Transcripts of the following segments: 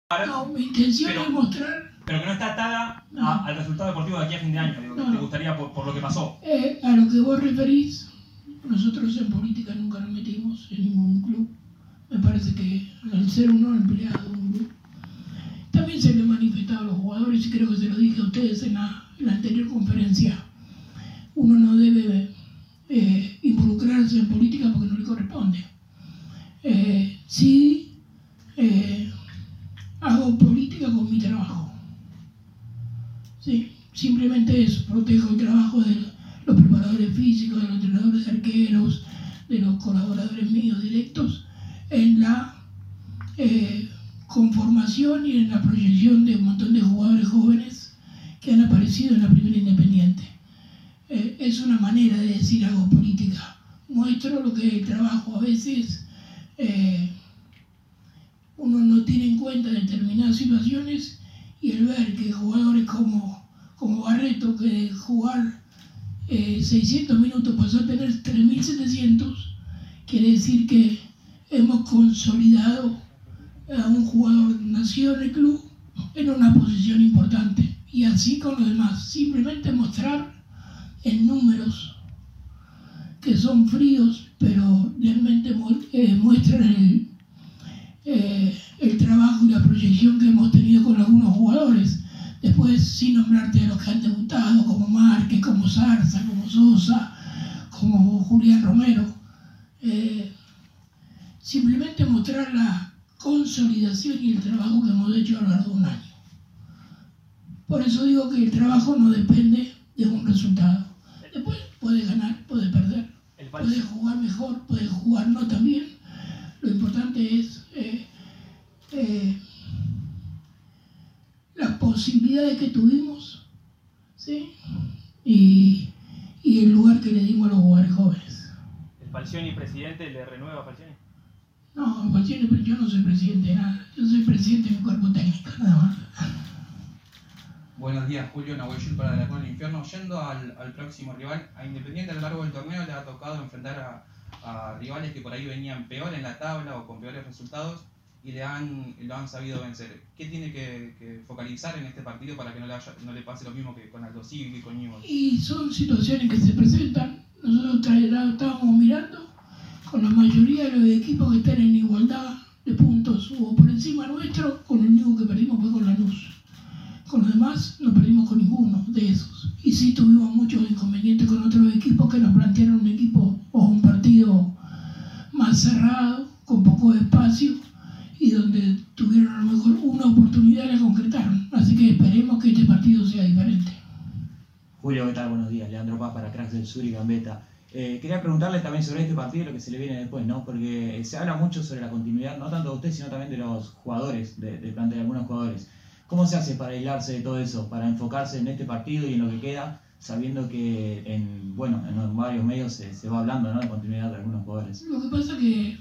No, mi intención es mostrar... Pero que no está atada al resultado deportivo de aquí a fin de año. Digo, ¿te gustaría por lo que pasó? A lo que vos referís, nosotros en política nunca nos metimos en ningún club. Me parece que al ser uno empleado de un club, también se le han manifestado a los jugadores, y creo que se lo dije a ustedes en la anterior conferencia. Uno no debe involucrarse en política porque no le corresponde. Sí, hago política con mi trabajo. Sí, simplemente eso, protejo el trabajo de los preparadores físicos, de los entrenadores de arqueros, de los colaboradores míos directos, en la conformación y en la proyección de un montón de jugadores jóvenes que han aparecido en la Primera Independiente. Es una manera de decir hago política. Muestro lo que es el trabajo. A veces uno no tiene en cuenta determinadas situaciones, y el ver que jugadores como Barreto, que de jugar 600 minutos pasó a tener 3.700, quiere decir que hemos consolidado a un jugador nacido en el club en una posición importante. Y así con los demás, simplemente mostrar en números que son fríos, pero realmente muestran el trabajo y la proyección que hemos tenido con algunos jugadores. Después, sin nombrarte a los que han debutado, como Márquez, como Zarza, como Sosa, como Julián Romero. Simplemente mostrar la consolidación y el trabajo que hemos hecho a lo largo de un año. Por eso digo que el trabajo no depende de un resultado. Después puede ganar, puede perder, puede jugar mejor, puede jugar no tan bien. Lo importante es las posibilidades que tuvimos, ¿sí? Y el lugar que le dimos a los jugadores jóvenes. ¿El Falcioni presidente le renueva a Falcioni? No, Falcioni, yo no soy presidente de nada. Yo soy presidente de mi cuerpo técnico, nada más. Buenos días, Julio Nahuel para la Cueva del Infierno. Yendo al próximo rival, a Independiente a lo largo del torneo le ha tocado enfrentar a rivales que por ahí venían peor en la tabla o con peores resultados y lo han sabido vencer. ¿Qué tiene que focalizar en este partido para que no le pase lo mismo que con Aldo Civi y con Newell's? Y son situaciones que se presentan. Nosotros estábamos mirando con la mayoría de los equipos que están en igualdad de puntos o por encima nuestro, con el único que perdimos fue con Lanús. Con los demás no perdimos con ninguno de esos. Y sí tuvimos muchos inconvenientes con otros equipos que nos plantearon un equipo o un partido más cerrado, con poco espacio, y donde tuvieron a lo mejor una oportunidad y la concretaron. Así que esperemos que este partido sea diferente. Julio, ¿qué tal? Buenos días. Leandro Paz para Cracks del Sur y Gambetta. Quería preguntarle también sobre este partido y lo que se le viene después, ¿no? Porque se habla mucho sobre la continuidad, no tanto de usted, sino también de los jugadores, de plantel de algunos jugadores. ¿Cómo se hace para aislarse de todo eso, para enfocarse en este partido y en lo que queda, sabiendo que en varios medios se va hablando, ¿no?, de continuidad de algunos jugadores? Lo que pasa es que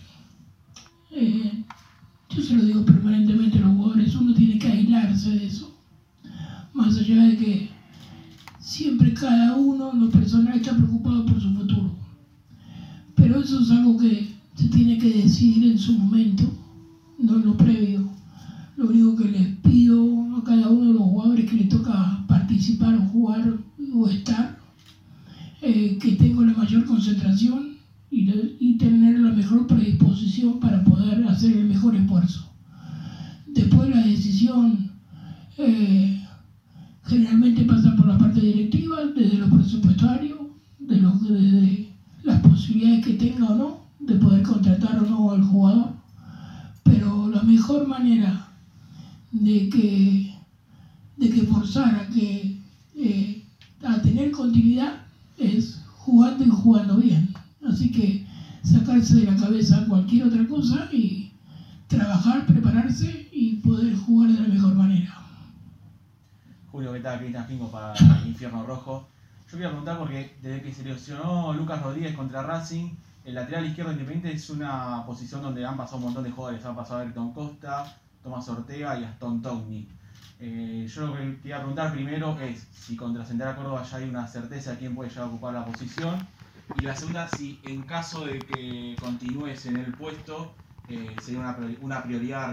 yo se lo digo permanentemente a los jugadores, uno tiene que aislarse de eso. Más allá de que siempre cada uno en lo personal está preocupado por su futuro. Pero eso es algo que se tiene que decidir en su momento, no en lo previo. Lo único que les pido a cada uno de los jugadores que les toca participar o jugar o estar, que tengan la mayor concentración y tener la mejor predisposición para poder hacer el mejor esfuerzo. Después la decisión generalmente pasa por la parte directiva, desde lo presupuestario, desde las posibilidades que tenga o no de poder contratar o no al jugador. Pero la mejor manera de que forzar a tener continuidad es jugando y jugando bien. Así que sacarse de la cabeza cualquier otra cosa y trabajar, prepararse y poder jugar de la mejor manera. Julio, ¿qué tal? Cristian Pingo para el Infierno Rojo. Yo quería preguntar porque desde que se lesionó Lucas Rodríguez contra Racing, el lateral izquierdo Independiente es una posición donde han pasado un montón de jugadores. Han pasado a Ayrton Costa, Tomás Ortega y Aston Togni. Yo lo que quería preguntar primero es si contra Central Córdoba ya hay una certeza de quién puede llegar a ocupar la posición. Y la segunda, si en caso de que continúes en el puesto, sería una prioridad